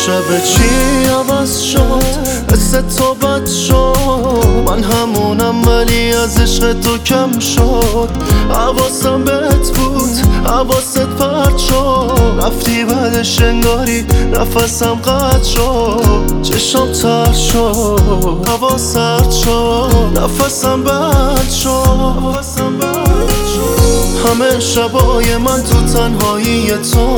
شب چی عوض شد، حس تو بد شد، من همونم ولی از عشق تو کم شد. حواسم بهت بود، حواست پرت شد، رفتی بعدش انگاری نفسم قطع شد. چشم تر شد، هوا سرد شد، نفسم بد شد. همه شبای من تو تنهایی تو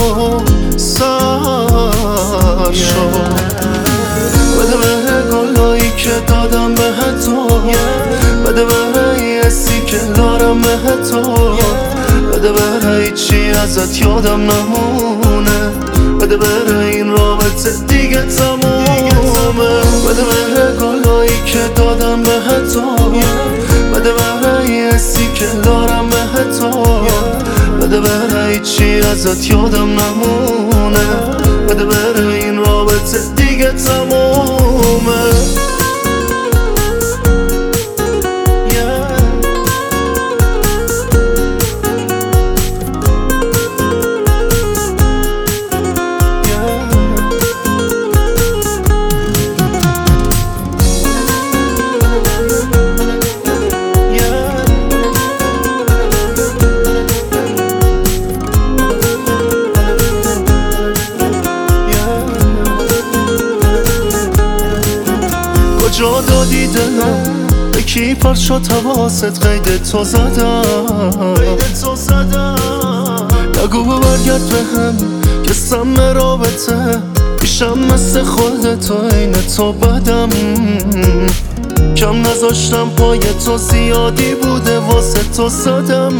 سر شد. بده به گلایی که دادم به تو، بده به حسی که دارم به تو، بده به چی ازت یادم نمونه، بده به این رابطه دیگه تمومه. بده به گلایی که دادم به تو، بده به حسی که دارم به تو، بده به چی ازت یادم نمونه، بده به این رابطه دیگه تمومه. کجا دادی دلم، به کی پر شد حواست، قید تو زدم. نگو برگرد به هم که سم رابطه، پیشم مثل خود تو این تو بدم. کم نذاشتم پای تو، زیادی بوده واسه تو زدم.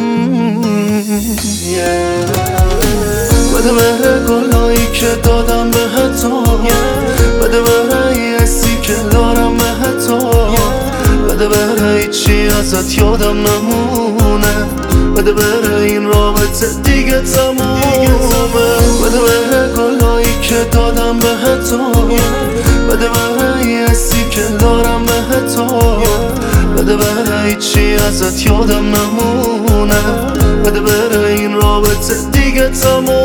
بده به گلایی که دادم به تو، بده به حسی که دارم به تو، بده به چی ازت یادم نمونه، بده به این رابطه دیگه تمومه. بده به گلایی که دادم به تو، بده به حسی که دارم به تو، بده به چی ازت یادم نمونه، بده به این رابطه دیگه تمومه.